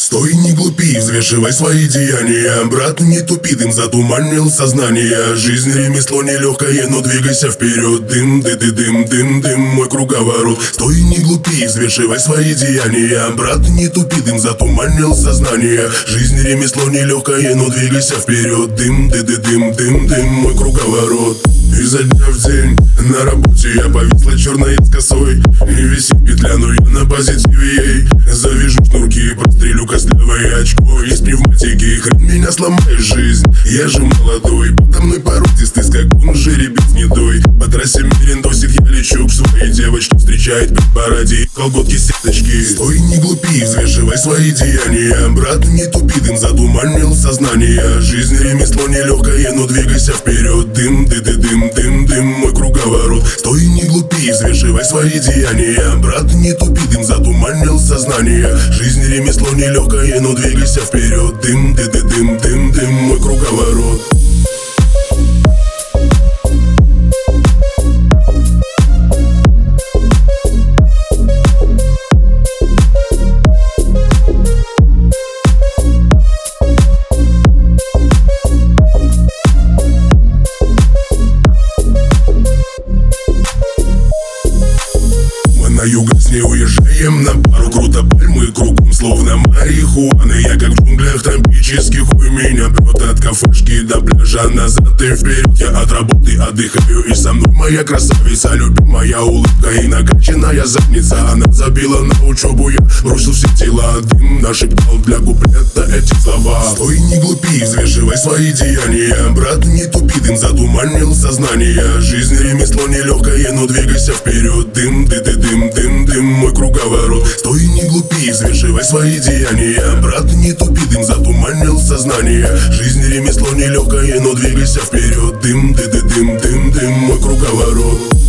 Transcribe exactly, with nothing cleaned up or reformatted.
Стой, не глупи, взвешивай свои деяния. Брат, не тупи, дым затуманил сознание. Жизнь ремесло нелегкое, но двигайся вперед. Дым, ды ды дым, дым, дым, мой круговорот. Стой, не глупи, взвешивай свои деяния. Брат, не тупи, дым затуманил сознание. Жизнь ремесло нелегкое, но двигайся вперед. Дым, ды ды дым, дым, дым, мой круговорот. Изо дня в день на работе я повисла черной с косой. И висит петля, но я на позитиве ей. Завяжу шнурки, прострелю костлявое очко. Из пневматики хрен меня сломаешь, жизнь. Я же молодой, подо мной породистый скакун, жеребец гнедой. По трассе мерендосик я лечу к своей девочке. Встречает при параде колготки сеточки. Стой, не глупи, взвешивай свои деяния. Брат, не тупи, дым затуманил сознание. Жизнь ремесло нелегкое, но двигайся вперед. Дым, ды ды дым, дым, дым, мой круговорот. Стой, не глупи, взвешивай свои деяния. Брат, не тупи, дым затуманил сознание. Жизнь ремесло нелегкое, но двигайся вперед. Дым, ды ды дым, дым, дым, мой круговорот. На юго с ней уезжаем на пару, круто пальмы кругом, словно марихуана. Я как в джунглях тропических, хуй меня прет от кафешки до пляжа, назад и вперед. Я от работы отдыхаю, и со мной моя красавица, любимая улыбка и накачанная задница. Она забила на учебу, я бросил все дела. Дым нашептал для куплета эти слова. Стой, не глупи, взвешивай свои деяния. Брат, не тупи, дым затуманил сознание. Жизнь ремесло нелегкое, но двигайся вперед. Дым, ды ды дым, дым, дым, мой круговорот. Стой, не глупи, взвешивай свои деяния. Брат, не тупи, дым затуманил сознание. Жизнь ремесло нелегкое, но двигайся вперед. Дым, ды ды дым, дым, дым, мой круговорот.